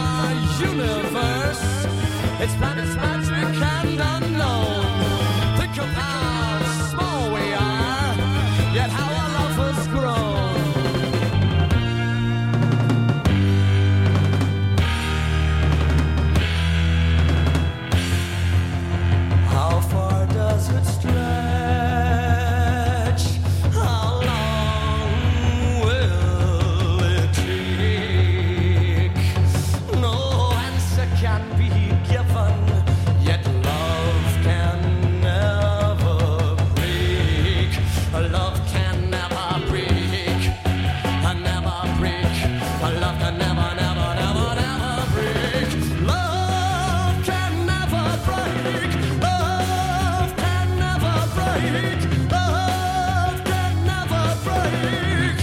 universe. It's planets magic and unknown. Think of how small we are, yet how our love has grown. How far does it stretch? How long will it take? No answer can be given, yet love can never break. Love can never break. Never break. Love can never, never, never, never break. Love can never break. Love can never break. Love can never break.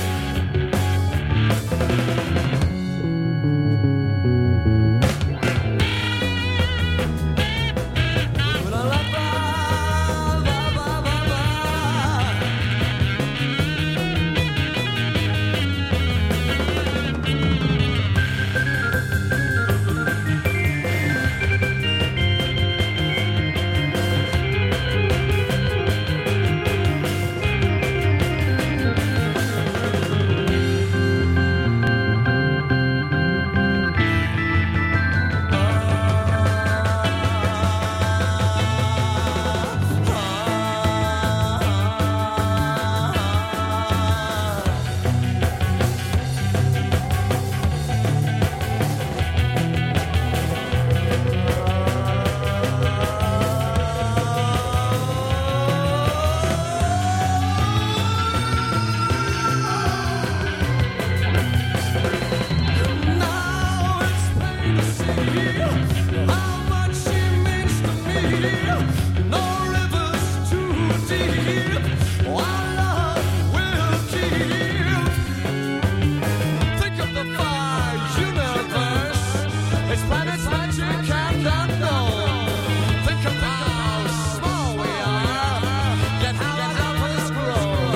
Now it's plain to see how much she means to me. No river's too deep. Our love will keep. Think of the far universe. It's planets magic and unknown. Think of how small we are, yet how our love has grown.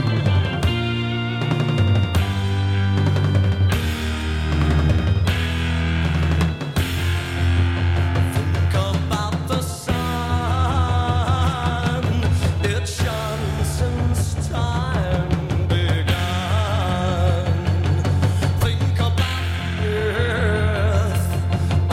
Think about the sun. It shone since time began. Think about the earth.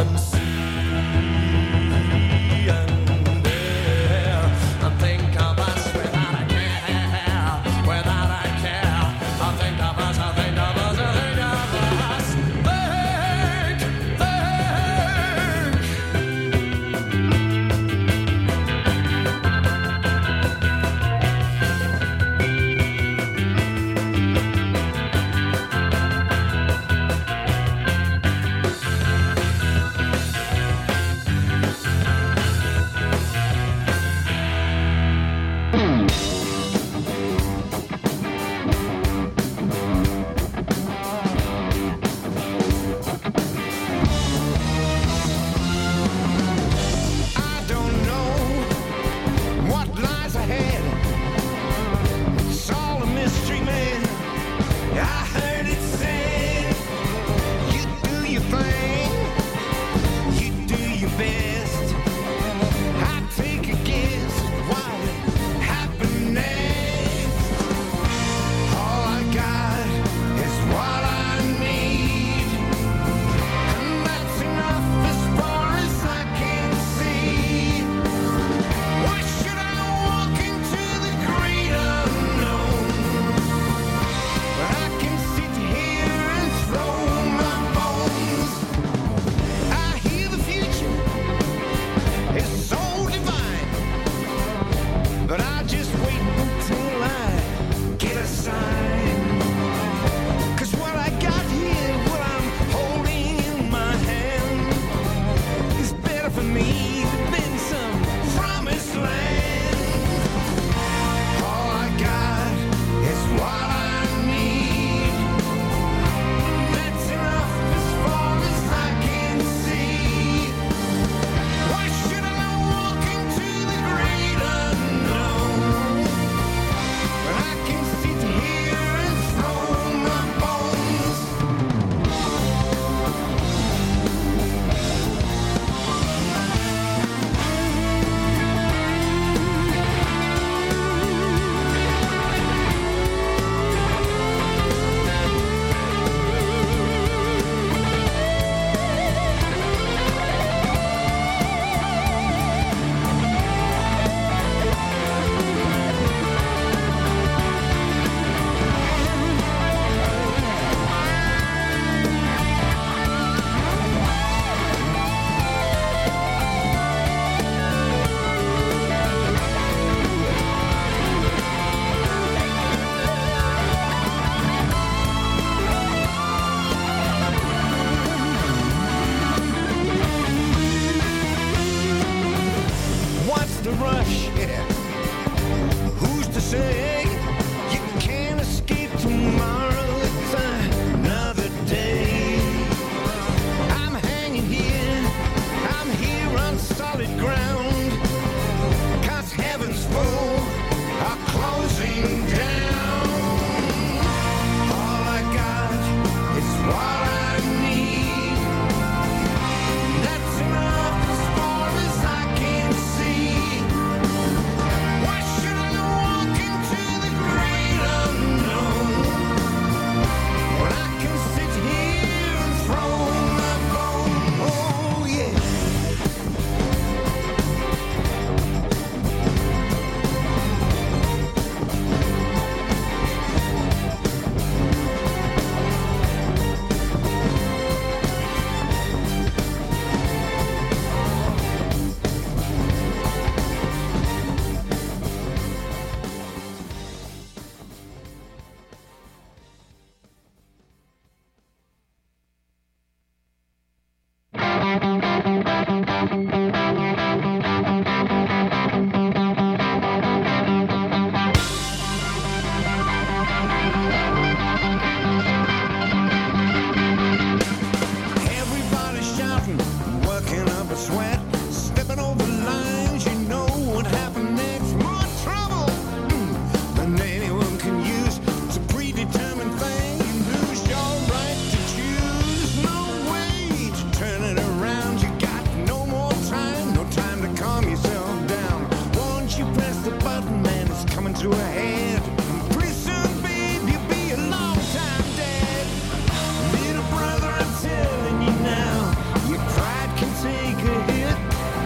a sweat, stepping over lines. You know what happened next. More trouble than anyone can use. It's a predetermined thing. You lose your right to choose. No way to turn it around. You got no more time, no time to calm yourself down. Once you press the button, man, it's coming to a head. Pretty soon, babe, you'll be a long time dead. Little brother, I'm telling you now, your pride can take a hit.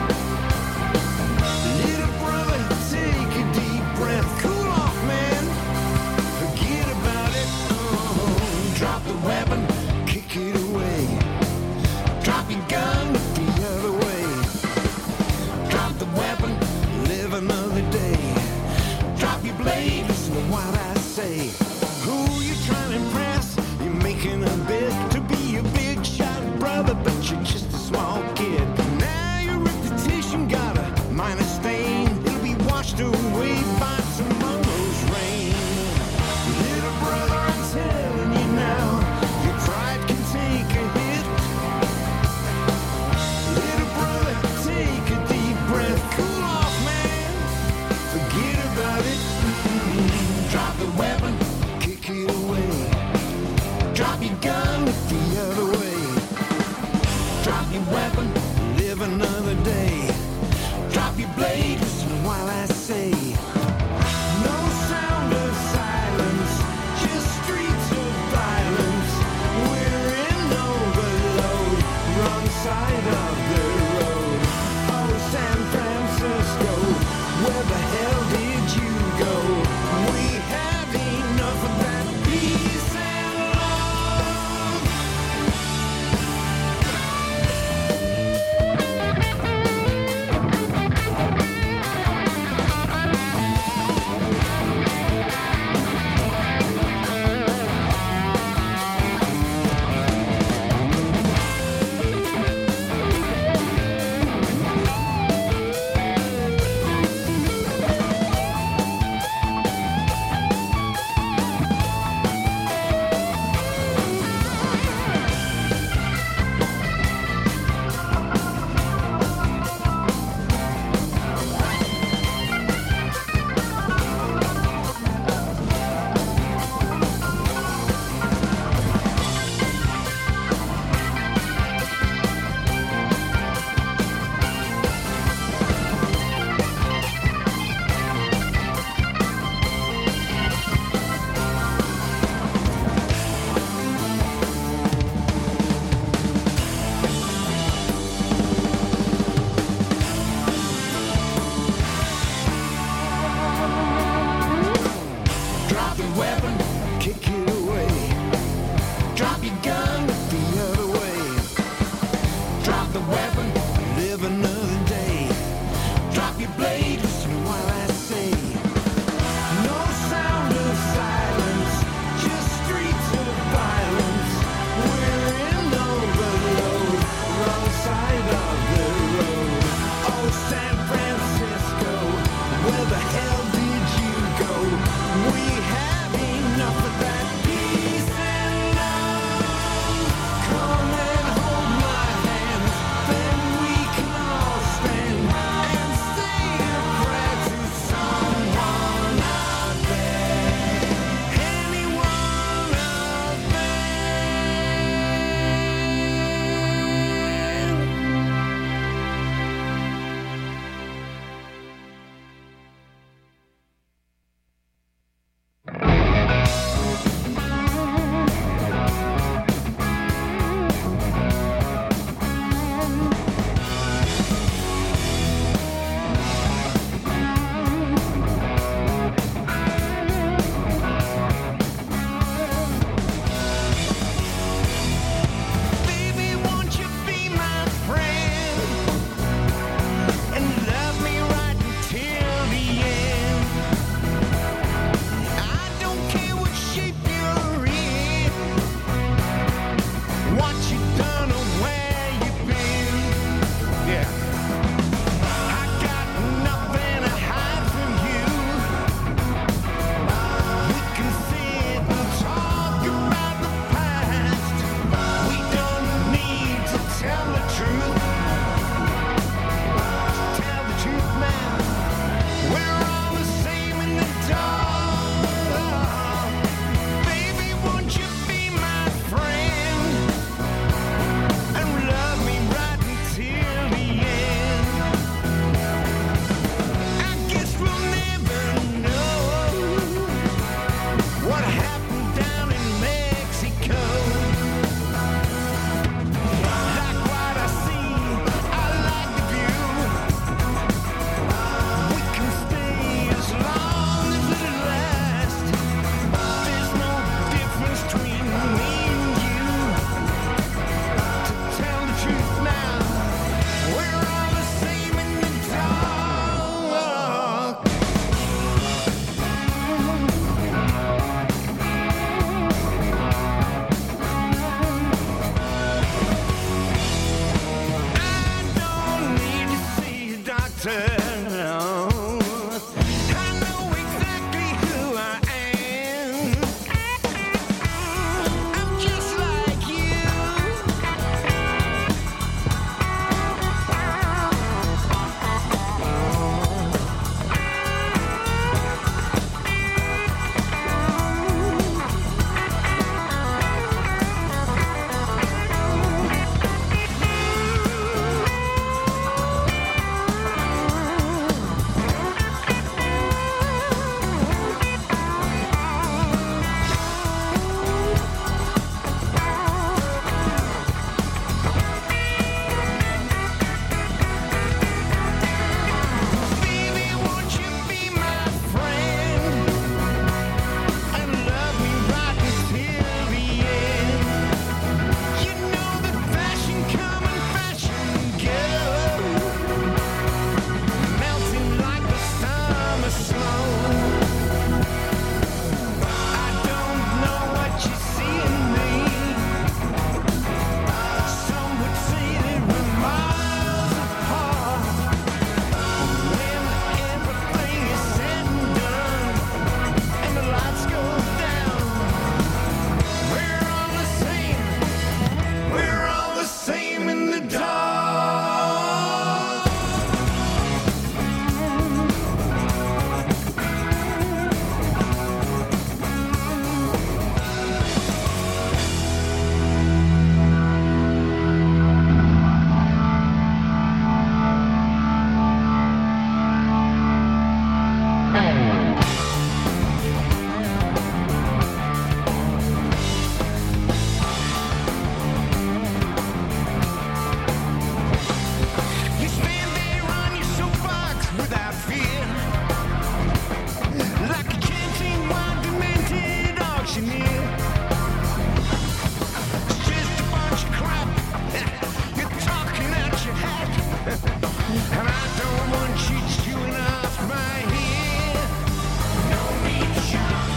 Little brother, take a deep breath. Cool off, man. Forget about it. Drop the weapon, kick it away. Drop your gun, look the other way. Drop the weapon, live another day. Drop your blade, listen to what I say. Who you trying to impress? You're making a bid to be a big shot brother, but you're just a small kid. Now your reputation got a minor stain. It'll be washed away by tomorrow's rain. Little brother, I'm telling you now, your pride can take a hit. Little brother, take a deep breath. Cool off, man. Forget about it. Drop the weapon, kick it away. Drop your gun, look the other way. Drop your weapon, live another day. Drop your blade, listen while I say. No sound of silence, just streets of violence. We're in overload, wrong side of the road. Oh, San Francisco, where the hell did you go? We had enough of that peace and love. Drop the weapon, kick it away. Drop your gun, look the other way. Drop the weapon, live another day. Drop your blade, listen while I say. No sound of silence, just streets of violence. We're in overload, wrong side of the road. Oh, San Francisco, where the hell did you go? We had enough of that peace and love. Come and hold my hand, then town. I know exactly who I am. I'm just like you. Baby, won't you be my friend and love me right until the end? You know that fashion come and fashion go, melting like the summer snow. I don't know what you see in me. Some would say that we're miles apart. When everything is said and done and the lights go down, we're all the same. We're all the same in the dark. You stand there on your soapbox without fear, like a canteen wine demented auctioneer. It's just a bunch of crap. You're talking out your hat, and I don't want you chewing off my ear. No need to shout.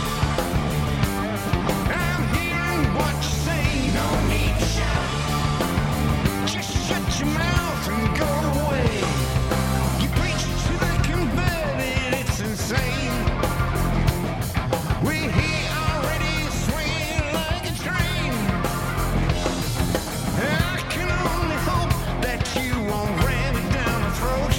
I'm hearing what you say. No need to shout. Just shut your mouth and go away. You preach to the converted, it's insane. We're here already swinging like a train. I can only hope that you won't ram it down my throat.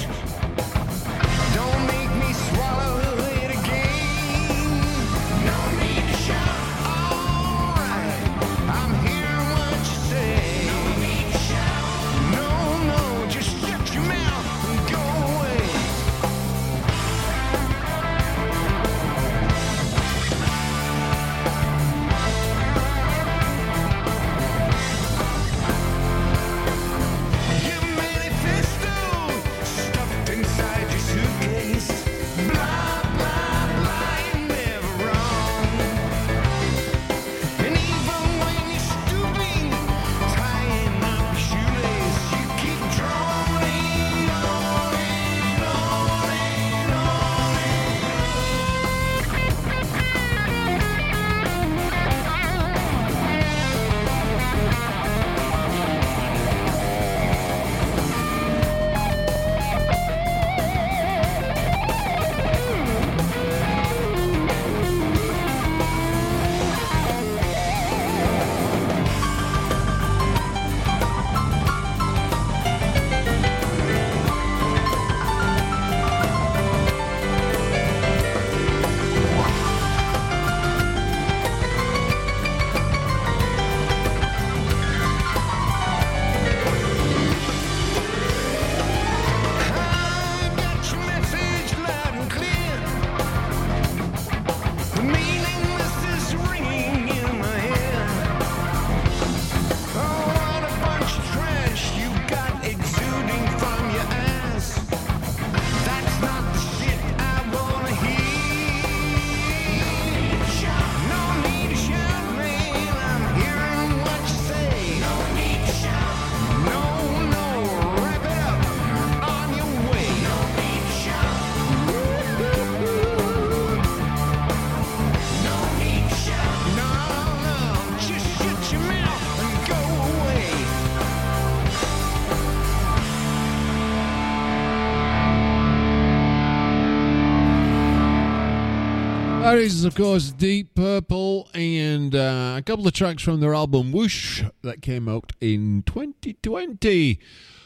That is, of course, Deep Purple, and a couple of tracks from their album Whoosh that came out in 2020.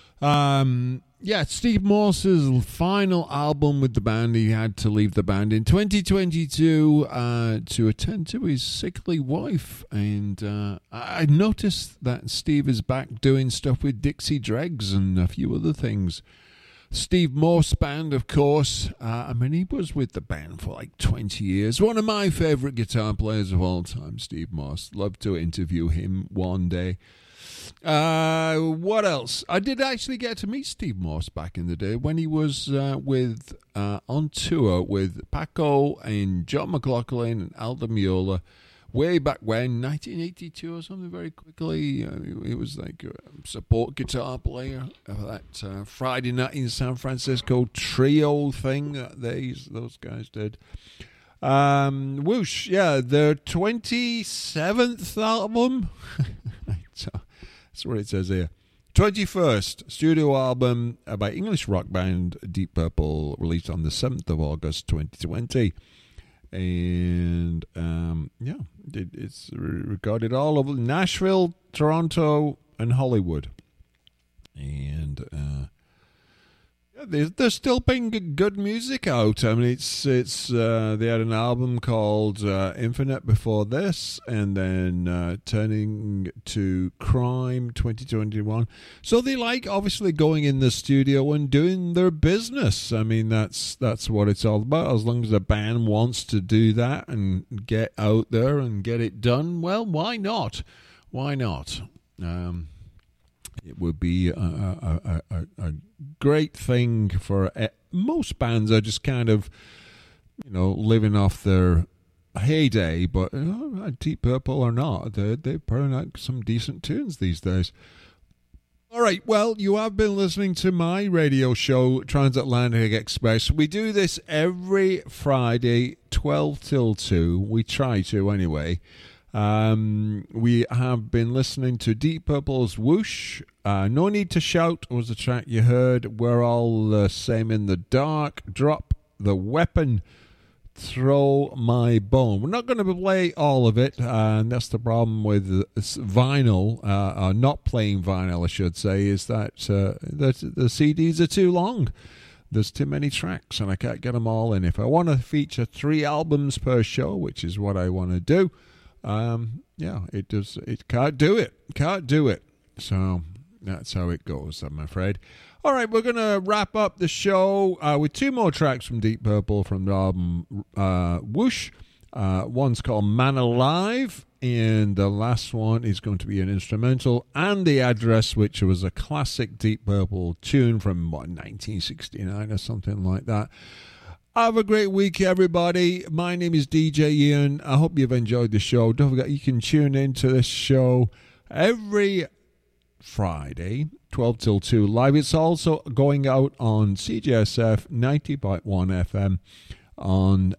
Steve Morse's final album with the band. He had to leave the band in 2022 to attend to his sickly wife, and I noticed that Steve is back doing stuff with Dixie Dregs and a few other things. Steve Morse Band, of course. He was with the band for like 20 years. One of my favourite guitar players of all time, Steve Morse. Love to interview him one day. What else? I did actually get to meet Steve Morse back in the day when he was on tour with Paco and John McLaughlin and Al Di Meola. Way back when, 1982 or something, very quickly. He was like a support guitar player of that Friday Night in San Francisco trio thing that those guys did. Whoosh, their 27th album. That's what it says here. 21st studio album by English rock band Deep Purple, released on the 7th of August 2020. And it's recorded all over Nashville, Toronto, and Hollywood. And there's still been good music out. I mean, it's they had an album called Infinite before this, and then Turning to Crime 2021. So they like obviously going in the studio and doing their business. I mean, that's what it's all about. As long as the band wants to do that and get out there and get it done, well, why not? Why not? It would be a great thing for most bands are just kind of, living off their heyday, but Deep Purple or not, they're putting out some decent tunes these days. All right, well, you have been listening to my radio show, Transatlantic Express. We do this every Friday, 12 till 2. We try to anyway. We have been listening to Deep Purple's Whoosh. No Need to Shout was the track you heard. We're All the Same in the Dark. Drop the Weapon. Throw My Bone. We're not going to play all of it, and that's the problem with vinyl, not playing vinyl, I should say, is that the CDs are too long. There's too many tracks, and I can't get them all in. If I want to feature 3 albums per show, which is what I want to do, it can't do it. So that's how it goes, I'm afraid. All right, we're going to wrap up the show with 2 more tracks from Deep Purple from the album Whoosh. One's called Man Alive, and the last one is going to be an instrumental, And the Address, which was a classic Deep Purple tune from 1969 or something like that. Have a great week, everybody. My name is DJ Ian. I hope you've enjoyed the show. Don't forget, you can tune into this show every Friday, 12 till 2 live. It's also going out on CJSF 90.1 FM on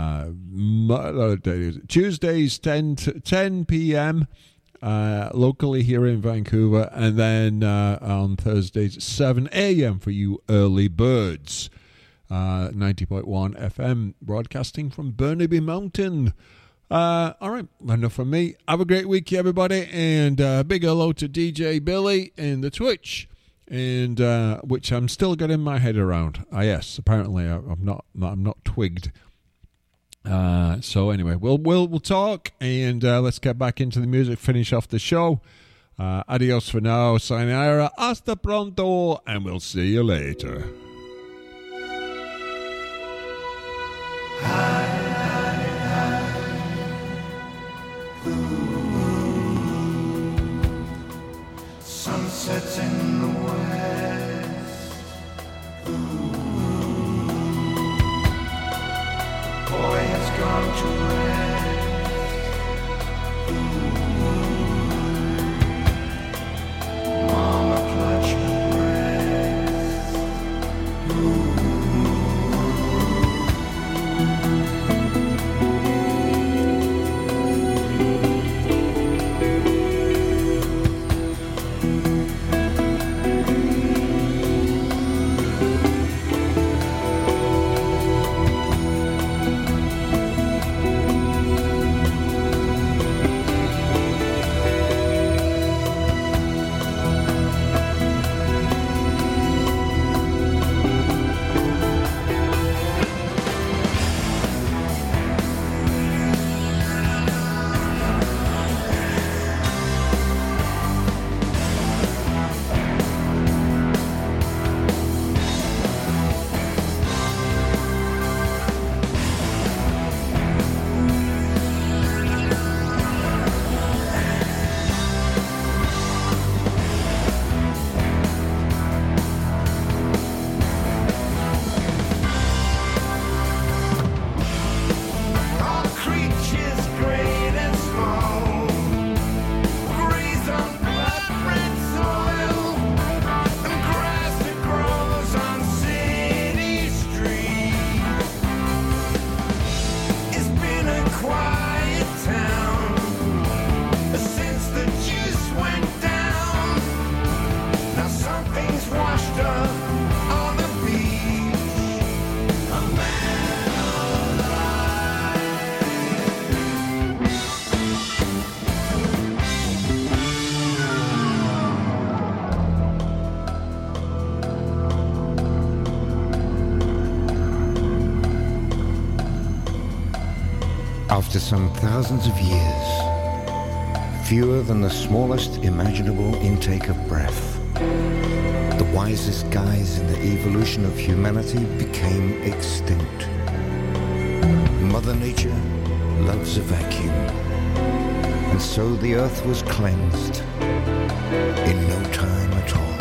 Tuesdays 10 p.m. Locally here in Vancouver, and then on Thursdays 7 a.m. for you early birds. 90.1 FM, broadcasting from Burnaby Mountain. All right, enough from me. Have a great week, everybody, and big hello to DJ Billy in the Twitch, and which I'm still getting my head around. Yes, apparently I'm not twigged. So anyway, we'll talk, and let's get back into the music. Finish off the show. Adios for now. Sayonara. Hasta pronto, and we'll see you later. Sunsets in the west. Boy has gone to rest. Mama clutched her breast. After some thousands of years, fewer than the smallest imaginable intake of breath, the wisest guys in the evolution of humanity became extinct. Mother Nature loves a vacuum, and so the earth was cleansed in no time at all.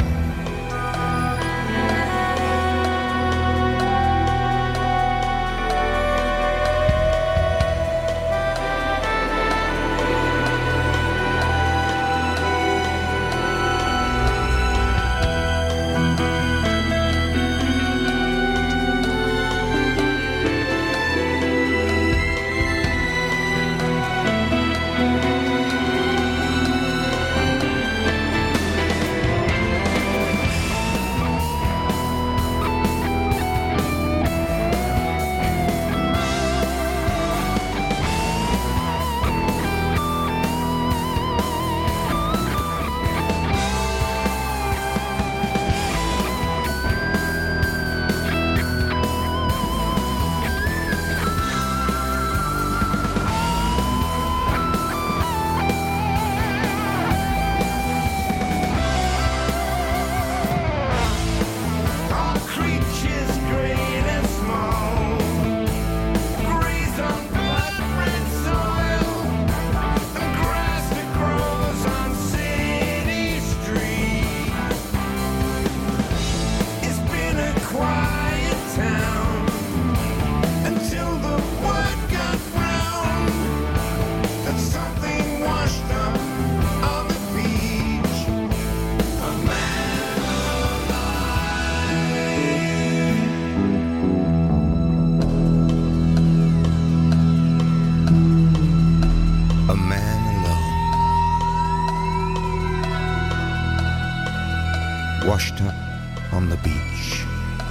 Washed up on the beach.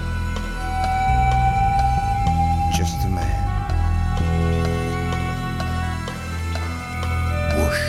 Just a man. Whoosh.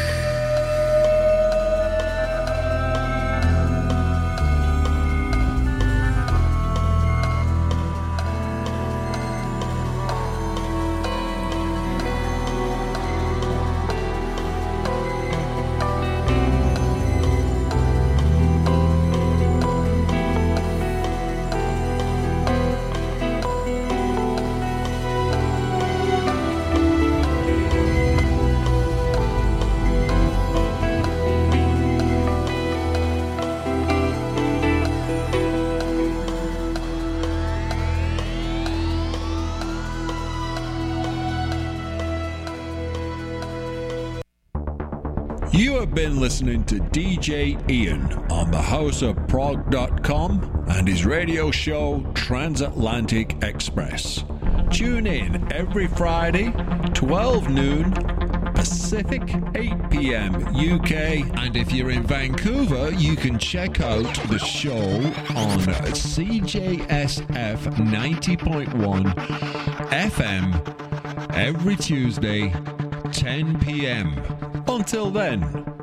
You have been listening to DJ Ian on the houseofprog.com and his radio show Transatlantic Express. Tune in every Friday, 12 noon Pacific, 8 p.m. UK. And if you're in Vancouver, you can check out the show on CJSF 90.1 FM every Tuesday, 10 p.m. Until then,